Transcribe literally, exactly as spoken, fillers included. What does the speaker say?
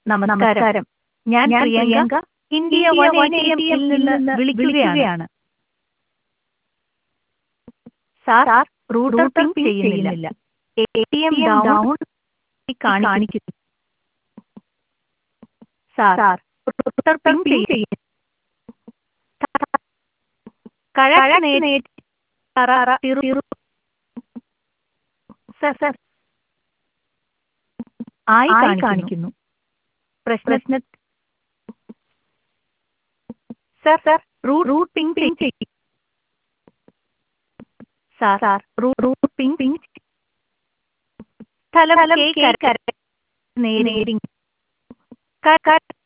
നമസ്കാരം. ഞാൻ Priyanka, India one eighty എമ്മിൽ നിന്ന് വിളിക്കുകയാണ്. സാർ, റൂട്ടർ പിങ് ചെയ്യുന്നില്ല. എ ടി എം ഡൗൺ കാണിക്കുന്നു. സാർ, റൂട്ടർ പിങ് ചെയ്യുന്നു. സർ ആയി കാണിക്കുന്നു. പ്രശ്ന സർ സർ റൂട്ട് പിങ് ചെയ്യും. സാർ റൂട്ട് പിങ് സ്ഥലം നേടി